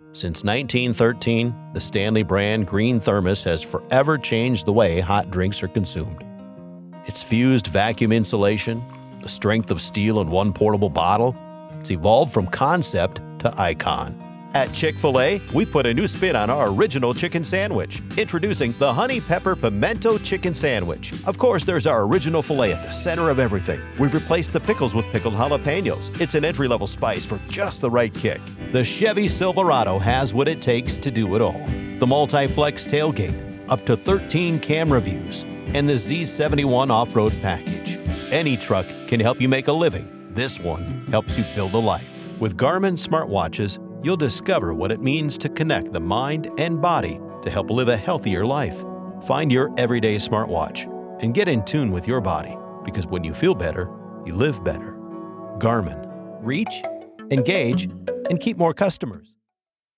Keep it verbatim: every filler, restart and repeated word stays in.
Since nineteen thirteen, the Stanley brand Green Thermos has forever changed the way hot drinks are consumed. Its fused vacuum insulation, the strength of steel in one portable bottle, it's evolved from concept to icon. At Chick-fil-A, we put a new spin on our original chicken sandwich. Introducing the Honey Pepper Pimento Chicken Sandwich. Of course, there's our original filet at the center of everything. We've replaced the pickles with pickled jalapenos. It's an entry-level spice for just the right kick. The Chevy Silverado has what it takes to do it all. The Multi-Flex tailgate, up to thirteen camera views, and the Z seventy-one off-road package. Any truck can help you make a living. This one helps you build a life. With Garmin smartwatches, you'll discover what it means to connect the mind and body to help live a healthier life. Find your everyday smartwatch and get in tune with your body, because when you feel better, you live better. Garmin. Reach, engage, and keep more customers.